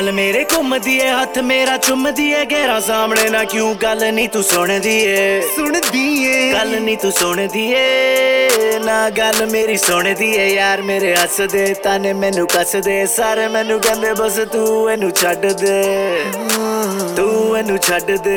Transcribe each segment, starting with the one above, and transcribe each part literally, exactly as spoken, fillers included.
गल मेरे घुमदी है हथ मेरा चुमदी है गहरा सामने ना क्यों गल नहीं तू सुनदी है सुनदी है गल नहीं तू सुनदी है ना गल मेरी सुनदी है यार मेरे हस दे ताने मैनू कस दे सारे मैनू कहंदे बस तू इनू छड्ड दे तू इनू छड्ड दे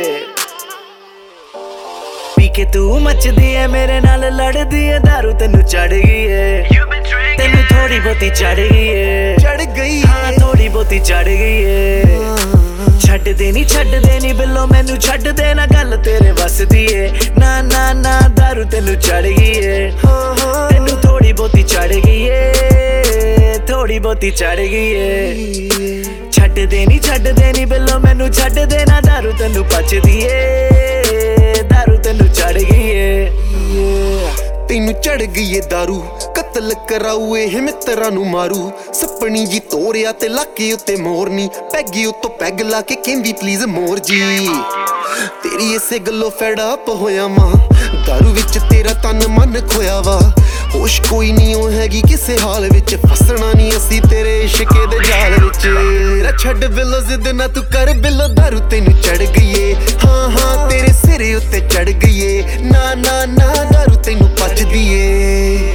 पी के तू मचदी है मेरे नाल लड़दी है दारू तेनू चढ़ गई है तेनू थोड़ी बहुती चढ़ गई है चढ़ गई हाँ थोड़ी बहुती चढ़ गई है छड्ड दे नी छड्ड दे नी बिल्लो मैनू छड्ड दे ना गल तेरे वस दी है ना ना ना दारू तेनू चढ़ गई है तेनू थोड़ी बहुती चढ़ गई है थोड़ी बहुती चढ़ गई है छड्ड दे नी छड्ड दे नी बिल्लो मैनू छड्ड दे ना दारू तेनू पचदी है दारू तेनू चढ़ गई है तेनू चढ़ गई है दारू कतल कराऊ ਇਹ ਮਿੱਤਰਾਂ ਨੂੰ ਮਾਰੂ ਸੱਪਣੀ ਜੀ ਤੋਰਿਆ ਤੇ ਲਾਕੇ ਉੱਤੇ ਮੋਰਨੀ ਪੈਗੀ ਉਤੋਂ ਪੈਗ ਲਾ ਕੇ ਕਹਿੰਦੀ ਪਲੀਜ਼ ਮੋਰ ਜੀ ਤੇਰੀ ਇਸੇ ਗੱਲੋਂ ਫੈਡ ਅਪ ਹੋਇਆ ਮਾਂ दारू ਵਿੱਚ ਤੇਰਾ ਤਨ ਮਨ ਖੋਇਆ ਵਾ ਹੋਸ਼ ਕੋਈ ਨਹੀਂ ਉਹ ਹੈਗੀ ਕਿਸੇ ਹਾਲ ਵਿੱਚ ਫਸਣਾ ਨਹੀਂ ਅਸੀਂ ਤੇਰੇ ਇਸ਼ਕੇ ਦੇ ਜਾਲ ਵਿੱਚ ਰਾ ਛੱਡ ਬਿੱਲੋ ਜ਼ਿੱਦ ਨਾ ਤੂੰ ਕਰ ਬਿੱਲੋ दारू ਤੈਨੂੰ ਚੜ ਗਈ ਏ ਹਾਂ ਹਾਂ ਤੇਰੇ ਸਿਰੇ ਉੱਤੇ ਚੜ ਗਈ ਏ ਨਾ ਨਾ ਨਾ दारू ਤੈਨੂੰ ਪਚਦੀ ਏ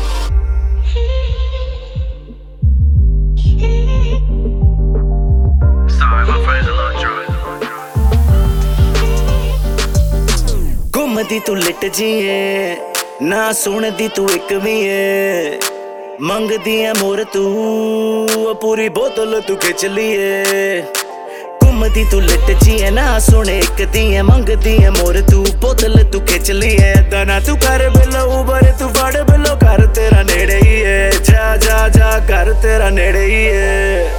घुमदी तू लिट जीए ना सुनदी तू एक भी है मंगदी है मोर तू पूरी बोतल तू खिच लिए घुमदी तू लिट जीए ना सुने एक दी है मंगदी है मोर तू बोतल तू खिच लिए दाना तू कर बिलो उबर तू फड़ बिलो कर तेरा नेड़े ही है जा जा जा कर तेरा नेड़े ही है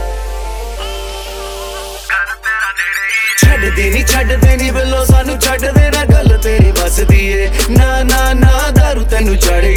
छड्ड दे नी छड्ड दे नी बिल्लो सानू छड्ड दे ना गल तेरी बस दी है ना ना ना दारू तेनू चढ़